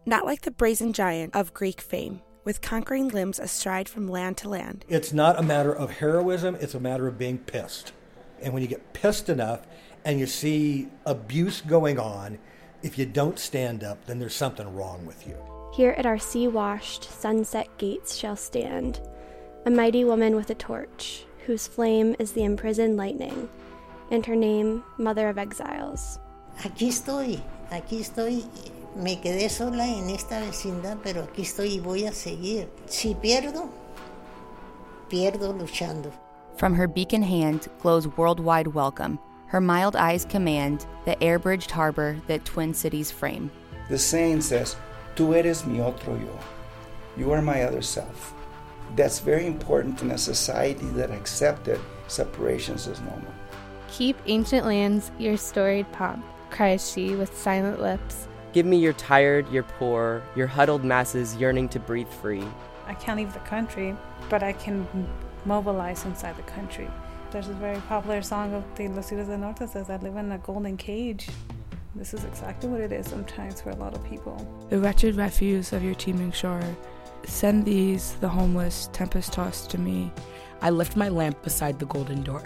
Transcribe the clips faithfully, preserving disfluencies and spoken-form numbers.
Not like the brazen giant of Greek fame, with conquering limbs astride from land to land. It's not a matter of heroism, it's a matter of being pissed. And when you get pissed enough and you see abuse going on, if you don't stand up, then there's something wrong with you. Here at our sea-washed sunset gates shall stand a mighty woman with a torch, whose flame is the imprisoned lightning, and her name, Mother of Exiles. Aquí estoy, aquí estoy. Me quedé sola en esta vecindad, pero aquí estoy y voy a seguir. Si pierdo, pierdo luchando. From her beacon hand glows worldwide welcome. Her mild eyes command the air-bridged harbor that twin cities frame. The saying says, Tú eres mi otro yo. You are my other self. That's very important in a society that accepted separations as normal. Keep ancient lands your storied pomp, cries she with silent lips. Give me your tired, your poor, your huddled masses yearning to breathe free. I can't leave the country, but I can mobilize inside the country. There's a very popular song of the Los Hijos del Norte that says, I live in a golden cage. This is exactly what it is sometimes for a lot of people. The wretched refuse of your teeming shore, send these, the homeless, tempest-tossed to me. I lift my lamp beside the golden door.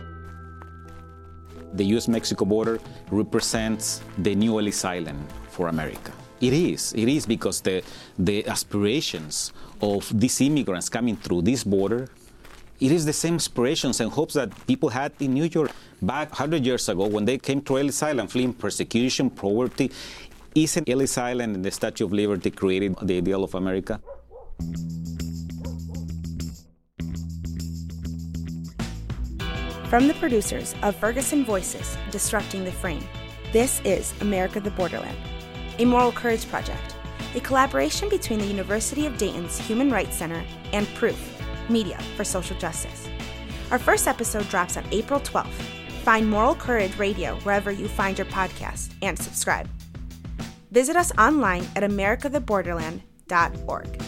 The U S Mexico border represents the new Ellis Island for America. It is. It is because the, the aspirations of these immigrants coming through this border, it is the same aspirations and hopes that people had in New York back one hundred years ago when they came to Ellis Island fleeing persecution, poverty. Isn't Ellis Island and the Statue of Liberty created the ideal of America? From the producers of Ferguson Voices, Disrupting the Frame, this is America the Borderland, a moral courage project, a collaboration between the University of Dayton's Human Rights Center and Proof, Media for Social Justice. Our first episode drops on April twelfth. Find Moral Courage Radio wherever you find your podcasts and subscribe. Visit us online at america the borderland dot org.